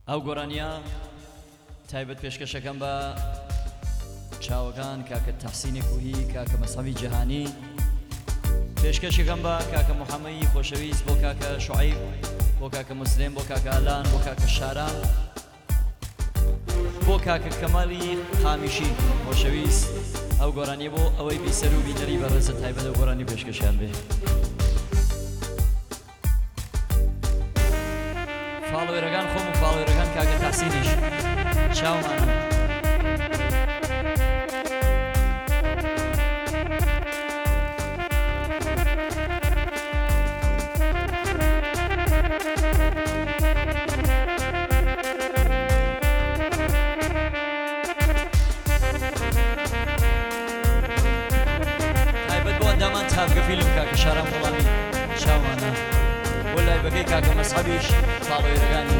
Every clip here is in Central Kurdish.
ئەو گۆرانیە تایبەت پێشکەشەکەم بە چاوەکان کاکە تەحسینی کوهی کاکە مەسەوی جەهانی پێشکەشەکەم بە کاکە محەممەدی خۆشەویست بۆ کاکە شوعیب بۆ کاکە مسلم بۆ کاکە ئالان بۆ کاکە شاران بۆ کاکە کەمالی خامیشی خۆشەویست ئەو گۆرانیە بۆ ئەوەی بیسەر و بینەری بەڕێزە تایبەت ئەو گۆرانی پێشکەشیان بێ فاڵۆێرەکان خۆم و فاڵۆێرەکان کاکە تەحسینیش چاومانە تایبەت بۆ ئەندامان تاپگە فیلم کاکە شاران وەڵامی چاومانە وەلای بەگەی کاکە مەسحەبیش فاڵۆێرەکانی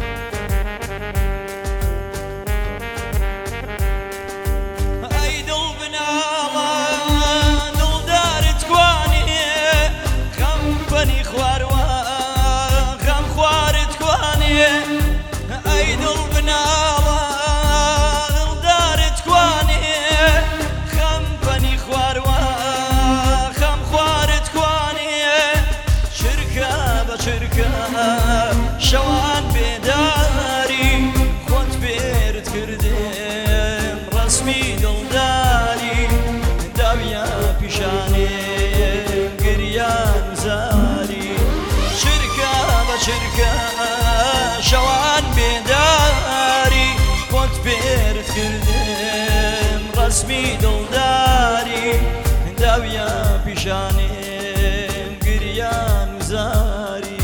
ئەی دڵ بناڵە دڵدارت کوانێ خەم بەنی خواروە خەم خوارت کوانێ ئەی دڵ بناڵە دڵدارت کوانێ خەم بەنی خواروە خەم خوارت کوانێ چرکە بە چرکە شەوان بێداری خۆت پێرت کردم ڕەسمی دڵداری داویە پیشانێ گریان زاری چرکە بە چرکە شەوان بێداری خۆت پێرت کردم ڕەسمی دڵداری داویە پیشانێ گریان زاری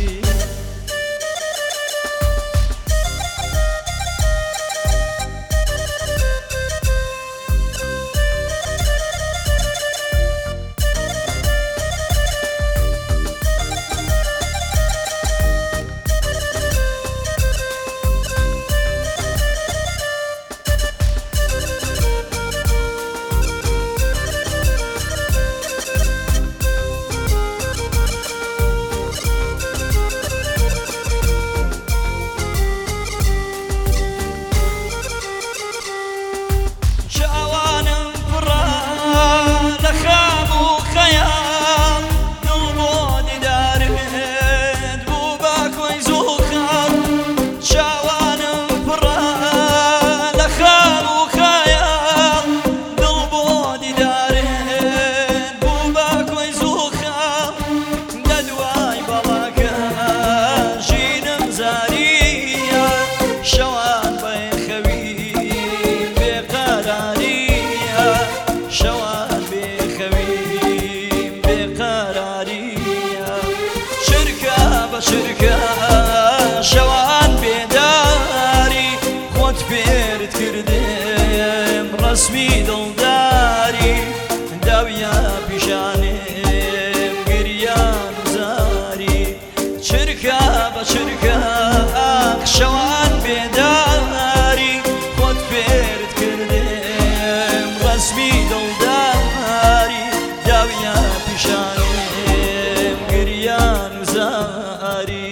چرکە شەوان بێداری خۆت پێرت کردم ڕەسمی دڵداری داویە پیشانێم گریان زاری چرکە بە چرکە شەوان بێداری خۆت پێرت کردم ڕەسمی دڵداری داویە پیشانێم گریان زاری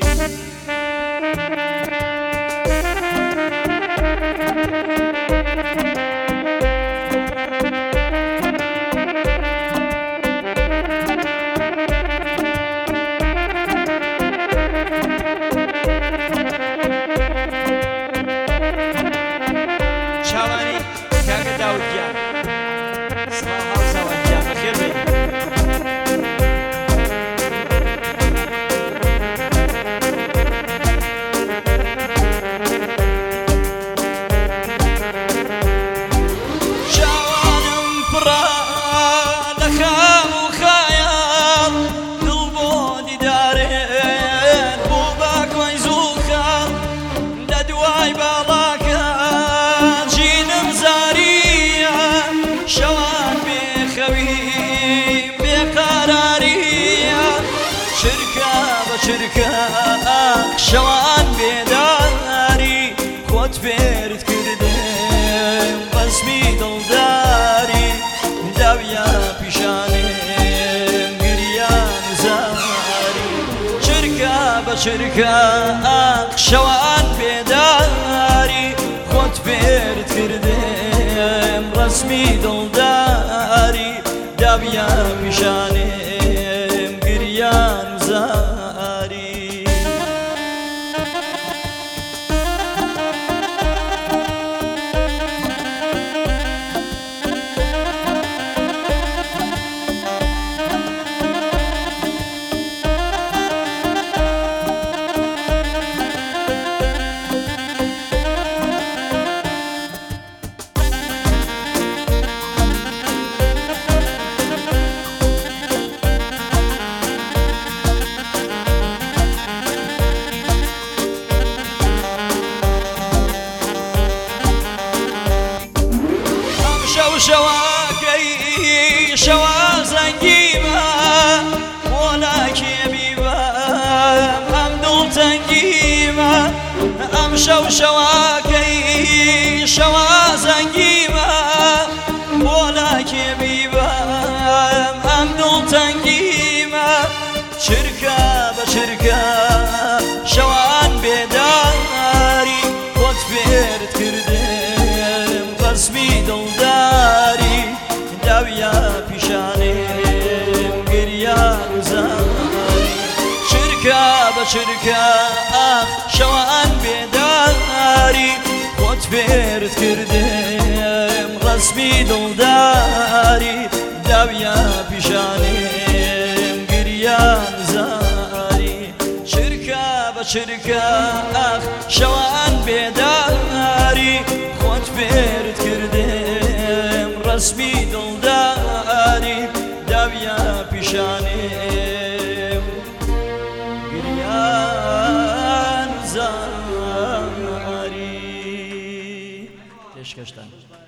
چاوانی کاکە داوودگیان سڵاو هاوساوانگیان بەخێر بێن شەوان بێخەوی بێقەراریە چرکە بە چرکە شەوان بێداری خۆت پێرت کردم ڕەسمی دڵداری داویە پیشانێم گریان زاری چرکە بە چرکە شەوان پێداری خۆت فێرت کردم ڕسمی دڵداری داویە پیشانێم گریان و زاری شواكي شوا زنجيبة ولا كيبيبة أم دول تنجيبة أم شواكي شوا زنجيبة ولا كيبيبة أم دول تنجيبة شركة بشركة شوان بداري وتفيرت كردم قسمي دڵداری داویە پیشانێم گریان و زاری چرکە بە چرکە شەوان بێداری خۆت فێرت کردم ڕسمی دڵداری داویە پیشانێم گریان و زاری چرکە بە چرکە شەوان بێداری خۆت فێرت کردم ڕسمی دڵداری داویە پیشانێم گریان و زاری پێشکەشتان